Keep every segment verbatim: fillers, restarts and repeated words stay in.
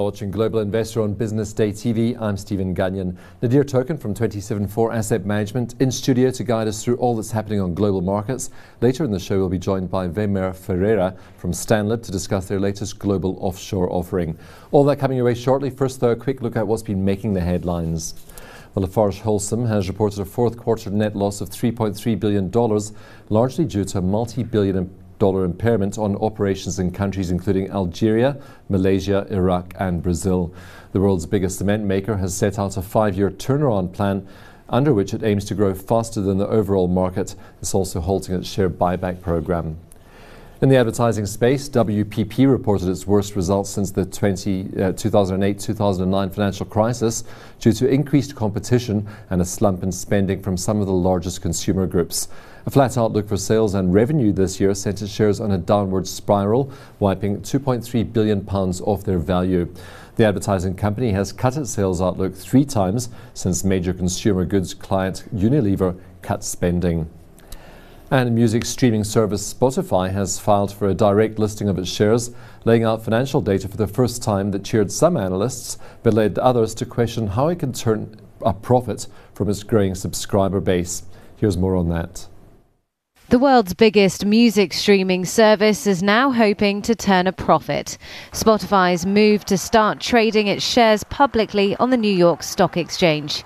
watching Global Investor on Business Day T V. I'm Stephen Gagnon. Nadir Turkin from twenty-seven four Asset Management in studio to guide us through all that's happening on global markets. Later in the show, we'll be joined by Weimar Ferreira from Stanlib to discuss their latest global offshore offering. All that coming your way shortly. First, though, a quick look at what's been making the headlines. Well, Lafarge Holcim has reported a fourth quarter net loss of three point three billion dollars, largely due to a multi-billion dollar impairment on operations in countries including Algeria, Malaysia, Iraq and Brazil. The world's biggest cement maker has set out a five-year turnaround plan under which it aims to grow faster than the overall market. It's also halting its share buyback program. In the advertising space, W P P reported its worst results since the two thousand eight two thousand nine financial crisis due to increased competition and a slump in spending from some of the largest consumer groups. A flat outlook for sales and revenue this year sent its shares on a downward spiral, wiping two point three billion pounds off their value. The advertising company has cut its sales outlook three times since major consumer goods client Unilever cut spending. And music streaming service Spotify has filed for a direct listing of its shares, laying out financial data for the first time that cheered some analysts but led others to question how it can turn a profit from its growing subscriber base. Here's more on that. The world's biggest music streaming service is now hoping to turn a profit. Spotify's move to start trading its shares publicly on the New York Stock Exchange.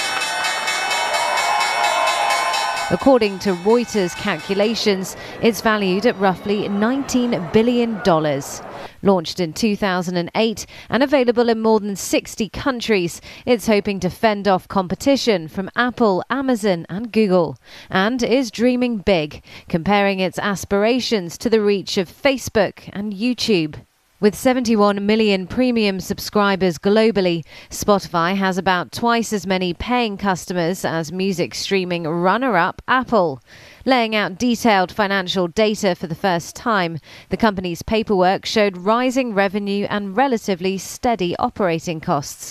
According to Reuters calculations, it's valued at roughly nineteen billion dollars. Launched in two thousand eight and available in more than sixty countries, it's hoping to fend off competition from Apple, Amazon and Google, and is dreaming big, comparing its aspirations to the reach of Facebook and YouTube. With seventy-one million premium subscribers globally, Spotify has about twice as many paying customers as music streaming runner-up Apple. Laying out detailed financial data for the first time, the company's paperwork showed rising revenue and relatively steady operating costs.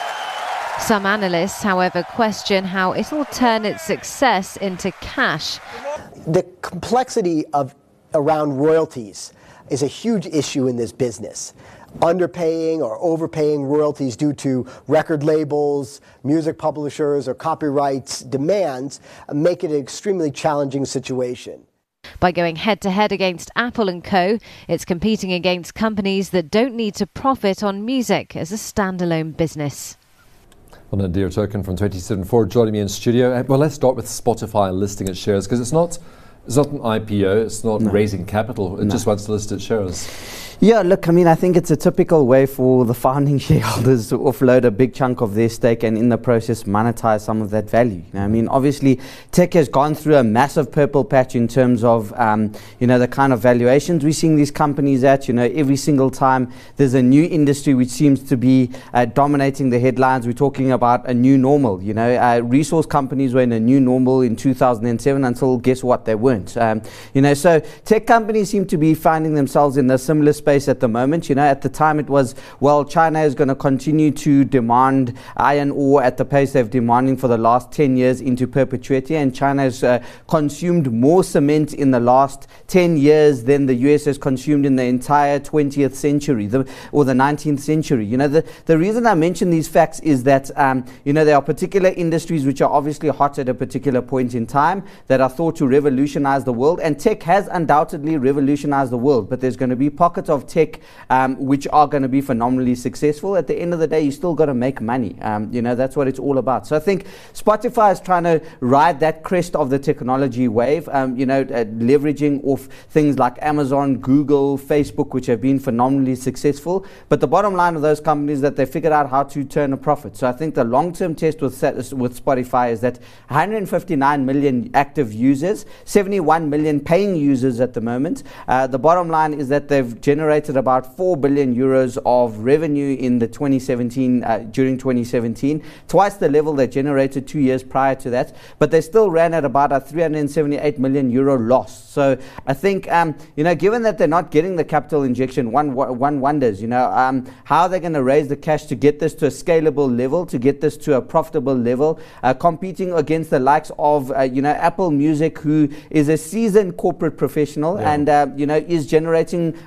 Some analysts, however, question how it'll turn its success into cash. The complexity of around royalties is a huge issue in this business. Underpaying or overpaying royalties due to record labels, music publishers, or copyrights demands make it an extremely challenging situation. By going head-to-head against Apple and Co., it's competing against companies that don't need to profit on music as a standalone business. Well, Nadir Turkin from twenty-seven four joining me in studio. Well, let's start with Spotify listing its shares, because it's not It's not an I P O, it's not no. raising capital, it no. just wants to list its shares. Yeah, look, I mean, I think it's a typical way for the founding shareholders to offload a big chunk of their stake and in the process monetize some of that value. You know, I mean, obviously, tech has gone through a massive purple patch in terms of, um, you know, the kind of valuations we're seeing these companies at. You know, every single time there's a new industry which seems to be uh, dominating the headlines, we're talking about a new normal. You know, uh, resource companies were in a new normal in two thousand seven until, guess what, they weren't. Um, you know, so tech companies seem to be finding themselves in a similar space at the moment. You know, at the time it was, well, China is going to continue to demand iron ore at the pace they've demanding for the last ten years into perpetuity, and China has uh, consumed more cement in the last ten years than the U S has consumed in the entire twentieth century the, or the nineteenth century. You know, the, the reason I mention these facts is that, um, you know, there are particular industries which are obviously hot at a particular point in time that are thought to revolutionize the world, and tech has undoubtedly revolutionized the world, but there's going to be pockets of tech um, which are going to be phenomenally successful. At the end of the day, you still got to make money. Um, you know, that's what it's all about. So I think Spotify is trying to ride that crest of the technology wave, um, you know, uh, leveraging off things like Amazon, Google, Facebook, which have been phenomenally successful. But the bottom line of those companies is that they figured out how to turn a profit. So I think the long-term test with, with Spotify is that one hundred fifty-nine million active users, seventy-one million paying users at the moment. Uh, the bottom line is that they've generated about four billion euros of revenue in the twenty seventeen uh, during twenty seventeen, twice the level they generated two years prior to that, but they still ran at about a three hundred seventy-eight million euro loss. So I think um, you know, given that they're not getting the capital injection, one one wonders, you know, um, how they're going to raise the cash to get this to a scalable level, to get this to a profitable level, uh, competing against the likes of uh, you know, Apple Music, who is a seasoned corporate professional yeah. and uh, you know, is generating mountains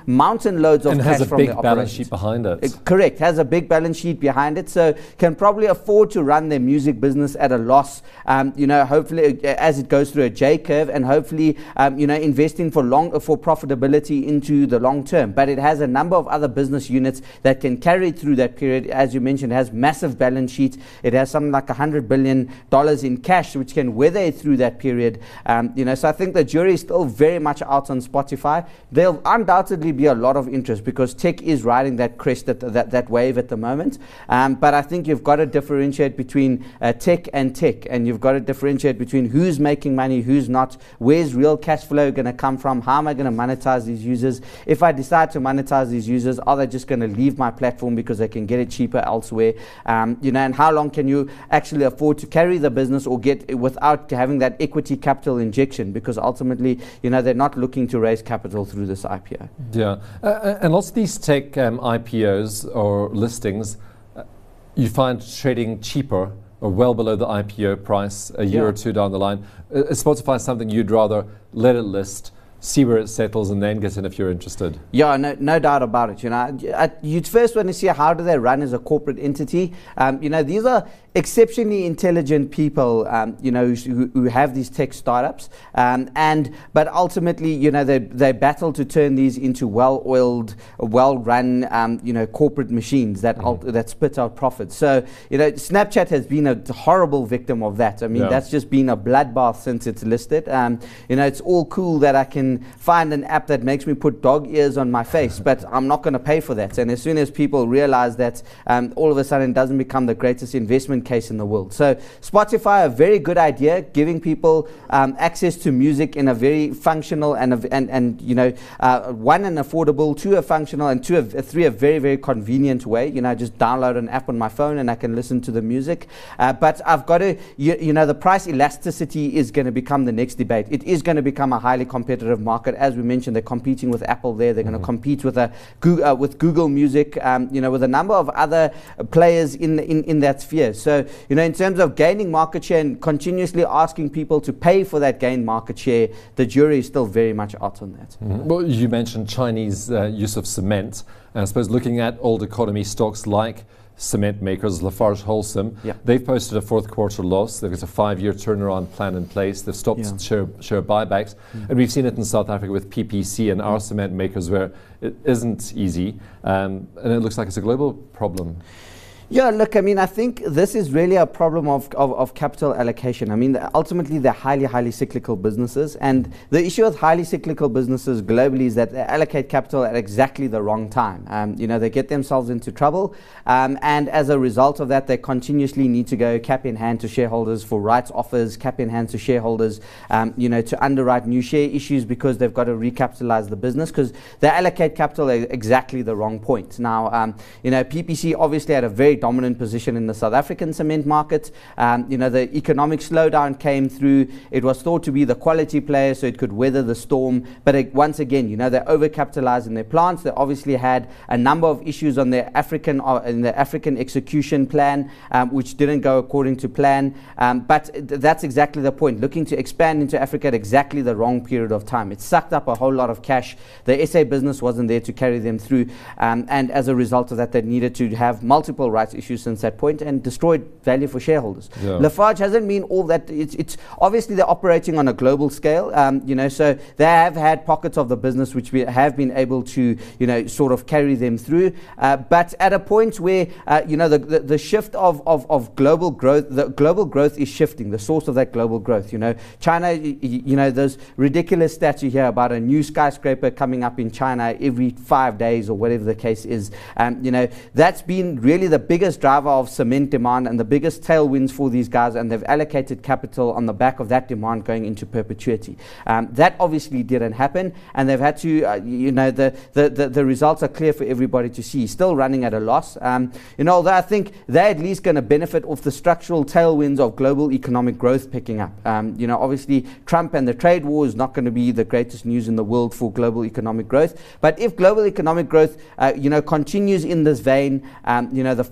and loads of and cash has a from big their balance operations. sheet behind it. Uh, Correct, has a big balance sheet behind it, so can probably afford to run their music business at a loss, um, you know, hopefully uh, as it goes through a J curve, and hopefully, um, you know, investing for long for profitability into the long term. But it has a number of other business units that can carry it through that period. As you mentioned, it has massive balance sheets. It has something like one hundred billion dollars in cash, which can weather it through that period. Um, you know, so I think the jury is still very much out on Spotify. There'll undoubtedly be a lot of interest because tech is riding that crest, at the, that, that wave at the moment. Um, but I think you've got to differentiate between uh, tech and tech, and you've got to differentiate between who's making money, who's not, where's real cash flow going to come from, how am I going to monetize these users. If I decide to monetize these users, are they just going to leave my platform because they can get it cheaper elsewhere? Um, you know, and how long can you actually afford to carry the business or get without having that equity capital injection? Because ultimately, you know, they're not looking to raise capital through this I P O. Yeah, uh, and lots of these tech um, I P Os or listings, uh, you find trading cheaper or well below the I P O price a year Yeah. or two down the line. Uh, is Spotify something you'd rather let it list, see where it settles, and then get in if you're interested? Yeah, no, no doubt about it. You know, I, you'd first want to see how do they run as a corporate entity. Um, you know, these are exceptionally intelligent people, um, you know, who, who have these tech startups, um, and but ultimately, you know, they they battle to turn these into well-oiled, well-run, um, you know, corporate machines that mm-hmm. ult- that spit out profits. So, you know, Snapchat has been a horrible victim of that. I mean, Yeah. that's just been a bloodbath since it's listed. Um, you know, it's all cool that I can find an app that makes me put dog ears on my face, but I'm not going to pay for that. And as soon as people realize that, um, all of a sudden it doesn't become the greatest investment case in the world. So Spotify, a very good idea, giving people um, access to music in a very functional and a, and and you know uh, one, an affordable, two, a functional, and two, a, a three, a very very convenient way. You know, I just download an app on my phone and I can listen to the music. Uh, but I've got to, you, you know, the price elasticity is going to become the next debate. It is going to become a highly competitive market. As we mentioned, they're competing with Apple there. They're mm-hmm. going to compete with a Google, uh, with Google Music. Um, you know, with a number of other uh, players in, in in that sphere. So, you know, in terms of gaining market share and continuously asking people to pay for that gained market share, the jury is still very much out on that. Mm-hmm. Well, you mentioned Chinese uh, use of cement. And I suppose looking at old economy stocks like cement makers, Lafarge Holcim, yeah. they've posted a fourth quarter loss. They've got a five-year turnaround plan in place. They've stopped Yeah. share, share buybacks. Mm. And we've seen it in South Africa with P P C and our cement makers where it isn't easy. Um, and it looks like it's a global problem. Yeah, look, I mean, I think this is really a problem of, of, of capital allocation. I mean, ultimately, they're highly, highly cyclical businesses. And the issue with highly cyclical businesses globally is that they allocate capital at exactly the wrong time. Um, you know, they get themselves into trouble. Um, and as a result of that, they continuously need to go cap in hand to shareholders for rights offers, cap in hand to shareholders, um, you know, to underwrite new share issues because they've got to recapitalize the business because they allocate capital at exactly the wrong point. Now, um, you know, P P C obviously had a very dominant position in the South African cement market. Um, you know, the economic slowdown came through. It was thought to be the quality player, so it could weather the storm. But it, once again, you know, they overcapitalized in their plants. They obviously had a number of issues on their African uh, in the African execution plan, um, which didn't go according to plan. Um, but th- that's exactly the point. Looking to expand into Africa at exactly the wrong period of time. It sucked up a whole lot of cash. The S A business wasn't there to carry them through, um, and as a result of that, they needed to have multiple rights issues since that point and destroyed value for shareholders. Yeah. Lafarge hasn't been all that. It's, it's obviously they're operating on a global scale, um, you know, so they have had pockets of the business which we have been able to, you know, sort of carry them through. Uh, but at a point where, uh, you know, the, the, the shift of, of, of global growth, the global growth is shifting, the source of that global growth, you know, China, you, you know, those ridiculous stats you hear about a new skyscraper coming up in China every five days or whatever the case is, um, you know, that's been really the biggest driver of cement demand and the biggest tailwinds for these guys, and they've allocated capital on the back of that demand going into perpetuity. Um, that obviously didn't happen, and they've had to, uh, you know, the, the, the, the results are clear for everybody to see. Still running at a loss. Um, you know, although I think they're at least going to benefit off the structural tailwinds of global economic growth picking up. Um, you know, obviously Trump and the trade war is not going to be the greatest news in the world for global economic growth, but if global economic growth, uh, you know, continues in this vein, um, you know, the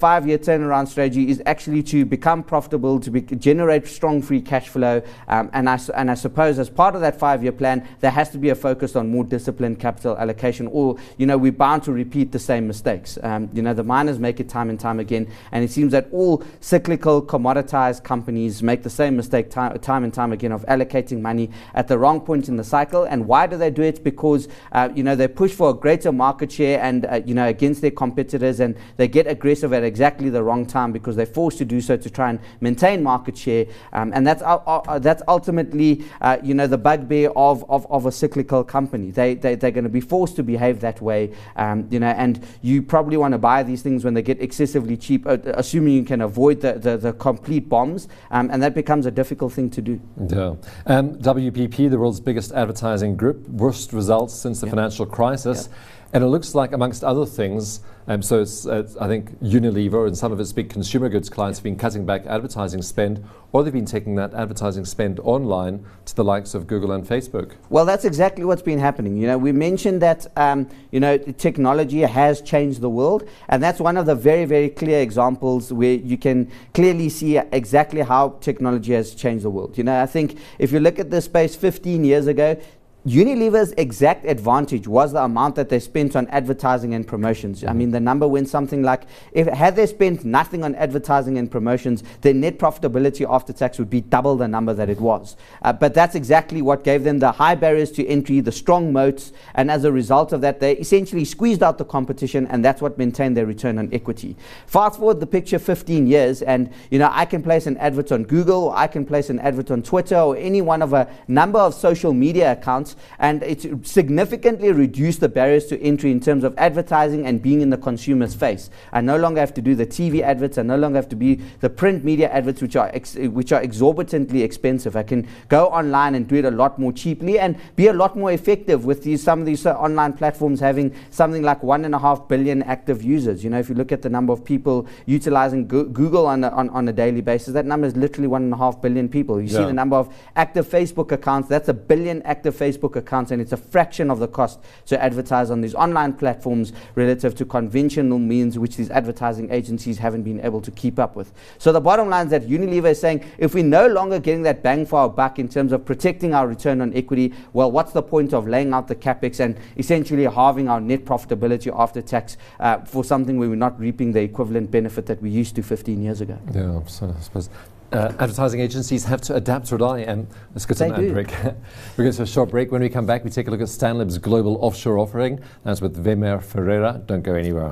five-year turnaround strategy is actually to become profitable, to be, generate strong free cash flow, um, and, I, and I suppose as part of that five-year plan, there has to be a focus on more disciplined capital allocation, or, you know, we're bound to repeat the same mistakes. Um, you know, the miners make it time and time again, and it seems that all cyclical, commoditized companies make the same mistake time, time and time again of allocating money at the wrong point in the cycle. And why do they do it? Because, uh, you know, they push for a greater market share and, uh, you know, against their competitors, and they get aggressive at exactly the wrong time because they're forced to do so to try and maintain market share. Um, and that's uh, uh, that's ultimately, uh, you know, the bugbear of, of, of a cyclical company. They, they, they're going to be forced to behave that way, um, you know, and you probably want to buy these things when they get excessively cheap, uh, assuming you can avoid the, the, the complete bombs, um, and that becomes a difficult thing to do. Yeah. Um, W P P, the world's biggest advertising group, worst results since the Yep. financial crisis. Yep. And it looks like, amongst other things, um, so it's, uh, I think Unilever and some of its big consumer goods clients have been cutting back advertising spend, or they've been taking that advertising spend online to the likes of Google and Facebook. Well, that's exactly what's been happening. You know, we mentioned that, um, you know, technology has changed the world, and that's one of the very, very clear examples where you can clearly see exactly how technology has changed the world. You know, I think if you look at this space fifteen years ago, Unilever's exact advantage was the amount that they spent on advertising and promotions. I mean, the number went something like, if had they spent nothing on advertising and promotions, their net profitability after tax would be double the number that it was. Uh, but that's exactly what gave them the high barriers to entry, the strong moats, and as a result of that, they essentially squeezed out the competition, and that's what maintained their return on equity. Fast forward the picture fifteen years, and you know, I can place an advert on Google, or I can place an advert on Twitter, or any one of a number of social media accounts, and it's significantly reduced the barriers to entry in terms of advertising and being in the consumer's face. I no longer have to do the T V adverts, I no longer have to be the print media adverts, which are ex which are exorbitantly expensive. I can go online and do it a lot more cheaply and be a lot more effective with these, some of these uh, online platforms having something like one and a half billion active users. You know, if you look at the number of people utilizing Go Google on a, on, on a daily basis, that number is literally one and a half billion people. You yeah. see the number of active Facebook accounts, that's a billion active Facebook accounts, and it's a fraction of the cost to advertise on these online platforms relative to conventional means which these advertising agencies haven't been able to keep up with. So the bottom line is that Unilever is saying, if we're no longer getting that bang for our buck in terms of protecting our return on equity, well, what's the point of laying out the capex and essentially halving our net profitability after tax uh, for something where we're not reaping the equivalent benefit that we used to fifteen years ago? Yeah, so I suppose Uh, advertising agencies have to adapt or die, and let's go to an ad break. We're going to a short break. When we come back, we take a look at Stanlib's global offshore offering. That's with Wemer Ferreira. Don't go anywhere.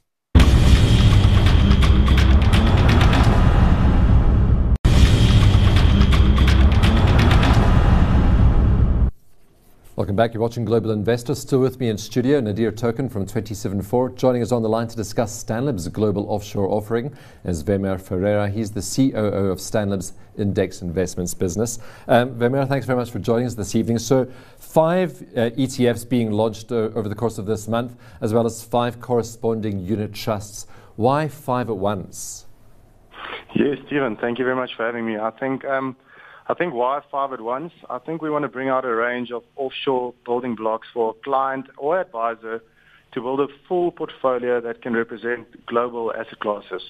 Welcome back. You're watching Global Investor. Still with me in studio, Nadir Turkin from twenty-seven four. Joining us on the line to discuss Stanlib's global offshore offering is Wemer Ferreira. He's the C O O of Stanlib's Index Investments business. Um, Wemer, thanks very much for joining us this evening. So five uh, E T Fs being launched uh, over the course of this month, as well as five corresponding unit trusts. Why five at once? Yes, Stephen, thank you very much for having me. I think um, I think why five at once? I think we want to bring out a range of offshore building blocks for a client or advisor to build a full portfolio that can represent global asset classes.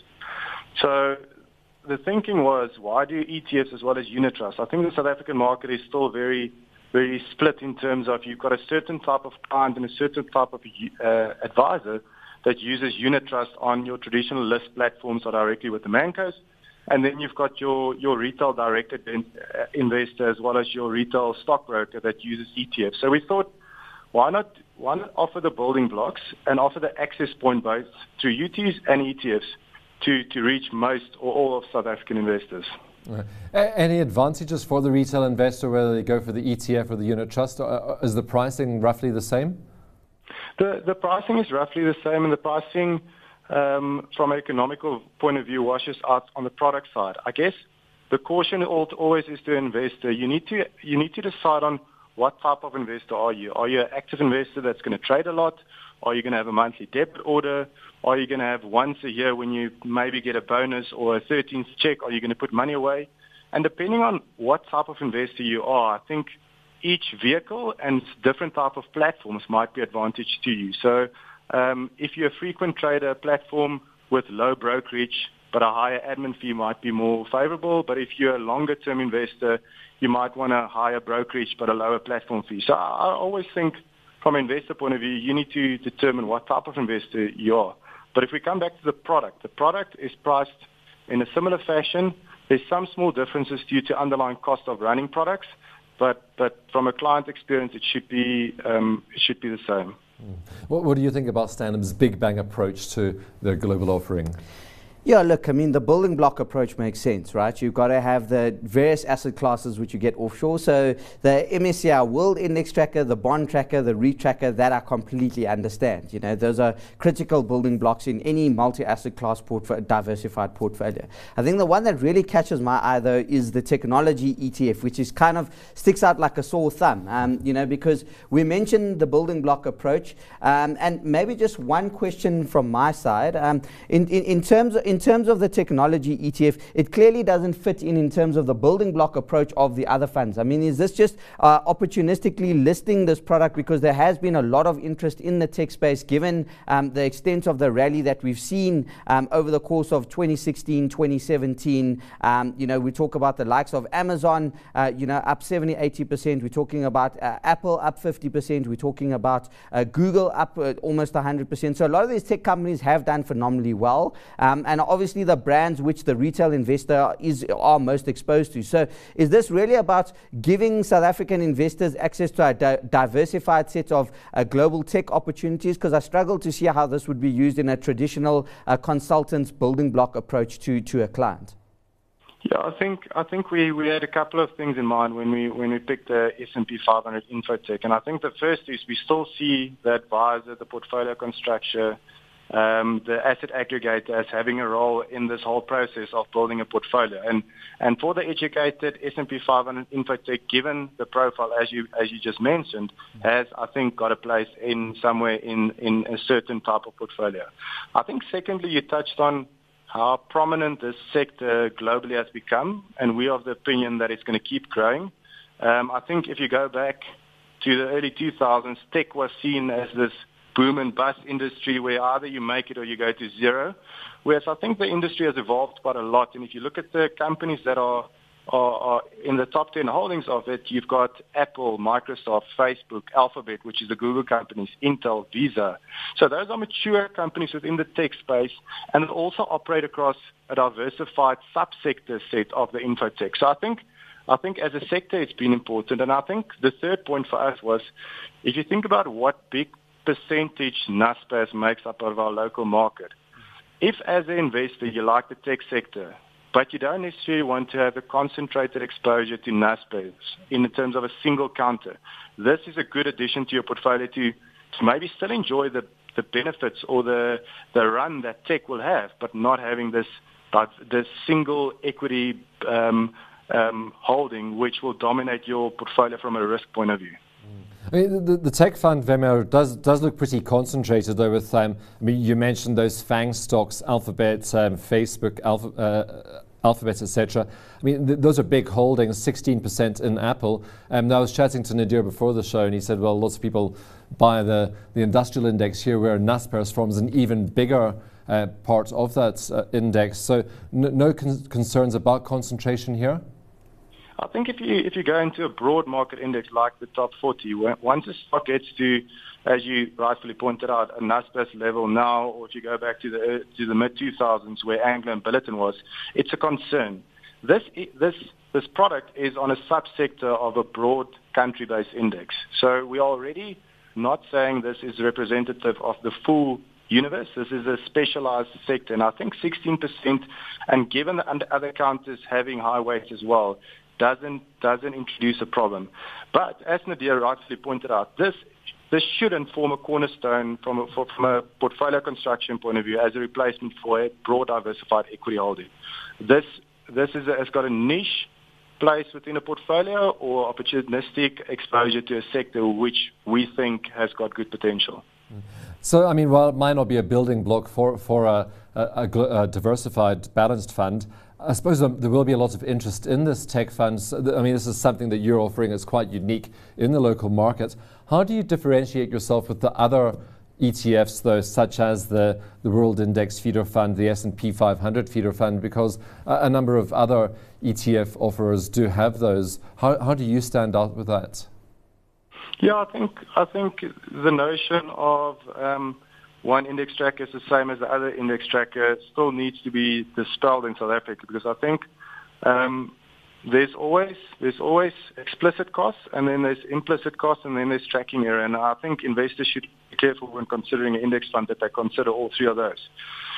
So the thinking was, why do E T Fs as well as unit trusts? I think the South African market is still very, very split in terms of you've got a certain type of client and a certain type of uh, advisor that uses unit trust on your traditional list platforms or directly with the mancos. And then you've got your, your retail directed investor as well as your retail stockbroker that uses E T Fs. So we thought, why not, why not offer the building blocks and offer the access point both through U Ts and E T Fs to, to reach most or all of South African investors. Right. Any advantages for the retail investor, whether they go for the E T F or the unit trust? Or is the pricing roughly the same? The, the pricing is roughly the same, and the pricing Um, from an economical point of view, washes out on the product side. I guess the caution always is to investor. You need to you need to decide on what type of investor are you. Are you an active investor that's going to trade a lot? Are you going to have a monthly debit order? Are you going to have once a year when you maybe get a bonus or a thirteenth check? Are you going to put money away? And depending on what type of investor you are, I think each vehicle and different type of platforms might be advantage to you. So Um, if you're a frequent trader, platform with low brokerage, but a higher admin fee might be more favorable. But if you're a longer-term investor, you might want a higher brokerage, but a lower platform fee. So I always think from an investor point of view, you need to determine what type of investor you are. But if we come back to the product, the product is priced in a similar fashion. There's some small differences due to underlying cost of running products, but, but from a client experience, it should be, um, it should be the same. Mm. What, what do you think about Stanham's big bang approach to their global offering? Yeah, look, I mean, the building block approach makes sense, right? You've got to have the various asset classes which you get offshore. So the M S C I World Index Tracker, the Bond Tracker, the REIT Tracker, that I completely understand. You know, those are critical building blocks in any multi-asset class portfolio, diversified portfolio. I think the one that really catches my eye, though, is the technology E T F, which is kind of sticks out like a sore thumb, um, you know, because we mentioned the building block approach. Um, and maybe just one question from my side. Um, in, in, in terms of, in In terms of the technology E T F, it clearly doesn't fit in in terms of the building block approach of the other funds. I mean, is this just uh, opportunistically listing this product because there has been a lot of interest in the tech space given um, the extent of the rally that we've seen um, over the course of twenty sixteen, twenty seventeen? Um, you know, we talk about the likes of Amazon, uh, you know, up seventy, eighty percent. We're talking about uh, Apple up fifty percent. We're talking about uh, Google up uh, almost one hundred percent. So a lot of these tech companies have done phenomenally well. Um, and obviously the brands which the retail investor is are most exposed to. So is this really about giving South African investors access to a di- diversified set of uh, global tech opportunities? Because I struggle to see how this would be used in a traditional uh, consultant's building block approach to, to a client. Yeah, I think I think we, we had a couple of things in mind when we when we picked the S and P five hundred Infotech. And I think the first is we still see the advisor, the portfolio constructor, Um, the asset aggregator as having a role in this whole process of building a portfolio. And and for the educated, S and P five hundred Infotech, given the profile as you as you just mentioned, has, I think, got a place in somewhere in, in a certain type of portfolio. I think secondly, you touched on how prominent this sector globally has become, and we are of the opinion that it's going to keep growing. Um, I think if you go back to the early two thousands, tech was seen as this boom and bust industry where either you make it or you go to zero. Whereas I think the industry has evolved quite a lot. And if you look at the companies that are, are, are in the top ten holdings of it, you've got Apple, Microsoft, Facebook, Alphabet, which is the Google companies, Intel, Visa. So those are mature companies within the tech space and also operate across a diversified subsector set of the infotech. So I think I think as a sector it's been important. And I think the third point for us was, if you think about what big percentage Naspers makes up of our local market. If as an investor you like the tech sector, but you don't necessarily want to have a concentrated exposure to Naspers in terms of a single counter, this is a good addition to your portfolio to, to maybe still enjoy the, the benefits or the, the run that tech will have, but not having this, this single equity um, um, holding which will dominate your portfolio from a risk point of view. I mean, the, the tech fund, Wemmert, does does look pretty concentrated, though. With um, I mean, you mentioned those FANG stocks, Alphabet, um, Facebook, Alpha, uh, Alphabet, et cetera. I mean, th- those are big holdings, sixteen percent in Apple. Um, I was chatting to Nadir before the show, and he said, well, lots of people buy the, the industrial index here, where Naspers forms an even bigger uh, part of that uh, index. So n- no con- concerns about concentration here? I think if you if you go into a broad market index like the top forty, once a stock gets to, as you rightfully pointed out, a Naspers level now, or if you go back to the to the mid two thousands where Anglo and Billiton was, it's a concern. This this this product is on a subsector of a broad country-based index, so we are already not saying this is representative of the full universe. This is a specialized sector, and I think sixteen percent, and given the other counters having high weights as well, doesn't doesn't introduce a problem. But as Nadir rightfully pointed out, this this shouldn't form a cornerstone from a, from a portfolio construction point of view as a replacement for a broad diversified equity holding. This this is a, has got a niche place within a portfolio or opportunistic exposure to a sector which we think has got good potential. So, I mean, while it might not be a building block for, for a, a, a diversified, balanced fund, I suppose um, there will be a lot of interest in this tech fund. So th- I mean, this is something that you're offering that's quite unique in the local market. How do you differentiate yourself with the other E T Fs, though, such as the, the World Index Feeder Fund, the S and P five hundred Feeder Fund, because a, a number of other E T F offerers do have those. How, how do you stand out with that? Yeah, I think I think the notion of um, one index tracker is the same as the other index tracker still needs to be dispelled in South Africa, because I think um, there's always there's always explicit costs, and then there's implicit costs, and then there's tracking error. And I think investors should be careful when considering an index fund that they consider all three of those.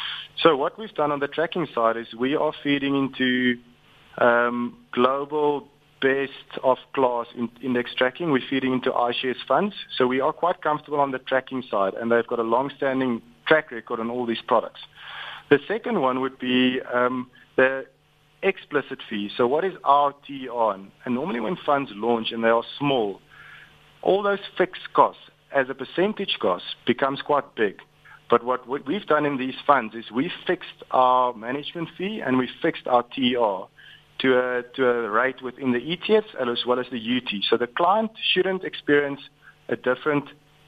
So what we've done on the tracking side is we are feeding into um, global best of class in index tracking. We're feeding into iShares funds. So we are quite comfortable on the tracking side, and they've got a long-standing track record on all these products. The second one would be um, the explicit fee. So what is our T on? And normally when funds launch and they are small, all those fixed costs as a percentage cost becomes quite big. But what we've done in these funds is we fixed our management fee and we fixed our T R to a, to a rate within the E T Fs as well as the U T. So the client shouldn't experience a different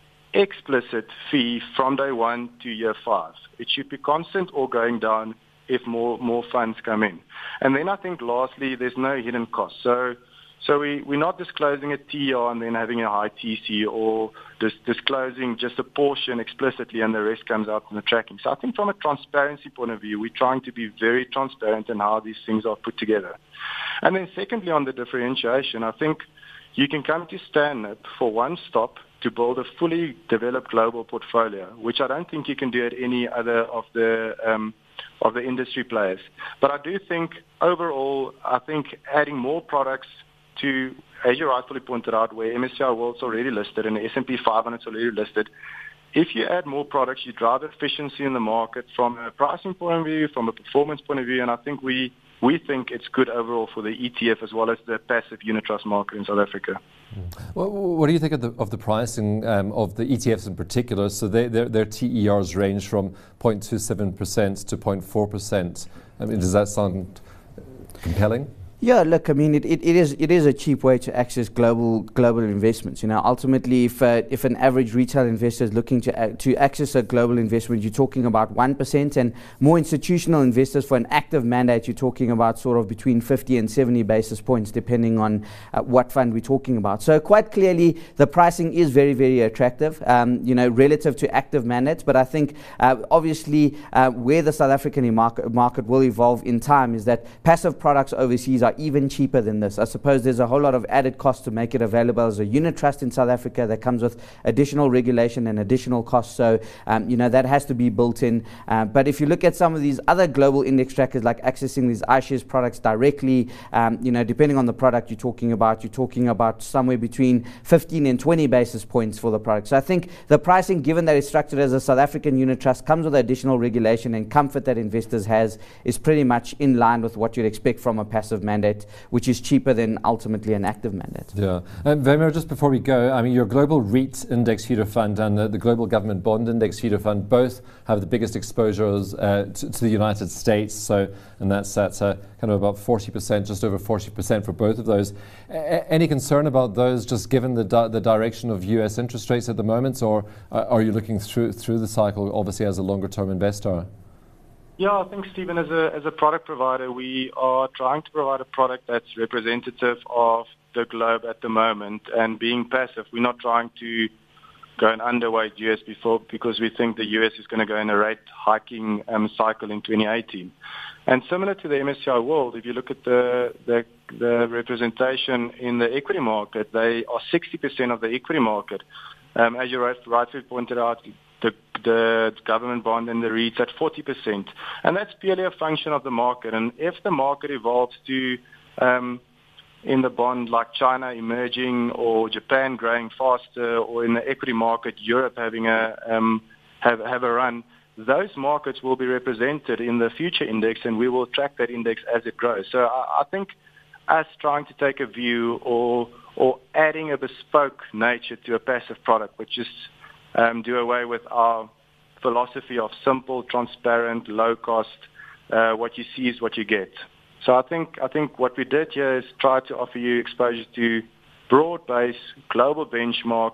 explicit fee from day one to year five. It should be constant or going down if more more funds come in. And then I think lastly, there's no hidden cost. So so we, we're not disclosing a T R and then having a high T C, or dis- disclosing just a portion explicitly and the rest comes out in the tracking. So I think from a transparency point of view, we're trying to be very transparent in how these things are put together. And then secondly, on the differentiation, I think you can come to Stanlib for one stop to build a fully developed global portfolio, which I don't think you can do at any other of the um, of the industry players. But I do think overall, I think adding more products to, as you rightfully pointed out, where M S C I World's already listed and the S and P five hundred is already listed, if you add more products, you drive efficiency in the market from a pricing point of view, from a performance point of view, and I think we we think it's good overall for the E T F as well as the passive unit trust market in South Africa. Well, what do you think of the of the pricing um, of the E T Fs in particular? So they, their their T E Rs range from zero point two seven percent to zero point four percent. I mean, does that sound compelling? Yeah, look, I mean, it, it, it is it is a cheap way to access global global investments. You know, ultimately, if uh, if an average retail investor is looking to uh, to access a global investment, you're talking about one percent, and more institutional investors for an active mandate, you're talking about sort of between fifty and seventy basis points, depending on uh, what fund we're talking about. So quite clearly, the pricing is very very attractive. Um, you know, relative to active mandates, but I think uh, obviously uh, where the South African market market will evolve in time is that passive products overseas are even cheaper than this. I suppose there's a whole lot of added cost to make it available as a unit trust in South Africa that comes with additional regulation and additional costs. So, um, you know, that has to be built in. Uh, but if you look at some of these other global index trackers, like accessing these iShares products directly, um, you know, depending on the product you're talking about, you're talking about somewhere between fifteen and twenty basis points for the product. So I think the pricing, given that it's structured as a South African unit trust, comes with additional regulation and comfort that investors has, is pretty much in line with what you'd expect from a passive mandate, which is cheaper than ultimately an active mandate. Yeah. And Wemmert, just before we go, I mean, your Global REIT Index Feeder Fund and the, the Global Government Bond Index Feeder Fund both have the biggest exposures uh, to, to the United States. So, and that's at uh, kind of about forty percent, just over forty percent for both of those. A- any concern about those, just given the di- the direction of U S interest rates at the moment, or uh, are you looking through through the cycle, obviously as a longer term investor? Yeah, I think, Stephen, as a as a product provider, we are trying to provide a product that's representative of the globe at the moment. And being passive, we're not trying to go and underweight U S before because we think the U S is going to go in a rate hiking um, cycle in twenty eighteen. And similar to the M S C I World, if you look at the the, the representation in the equity market, they are sixty percent of the equity market. Um, as you right, rightly pointed out, the, the government bond and the REITs at forty percent. And that's purely a function of the market. And if the market evolves to, um, in the bond like China emerging or Japan growing faster, or in the equity market, Europe having a, um, have, have a run, those markets will be represented in the future index, and we will track that index as it grows. So I, I think us trying to take a view or or adding a bespoke nature to a passive product, which is um, do away with our philosophy of simple, transparent, low cost. Uh, what you see is what you get. So I think I think what we did here is try to offer you exposure to broad-based global benchmark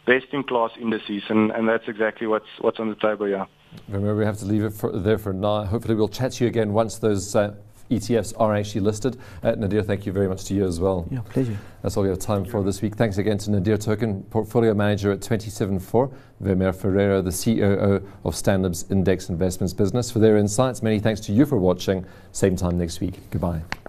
best-in-class indices, and, and that's exactly what's what's on the table here. Remember, we have to leave it for, there for now. Hopefully we'll chat to you again once those uh, E T Fs are actually listed. Uh, Nadir, thank you very much to you as well. Yeah, pleasure. That's all we have time for this week. Thanks again to Nadir Turkin, Portfolio Manager at twenty-seven four, Wemer Ferreira, the C O O of Stanlib's Index Investments business, for their insights. Many thanks to you for watching. Same time next week. Goodbye.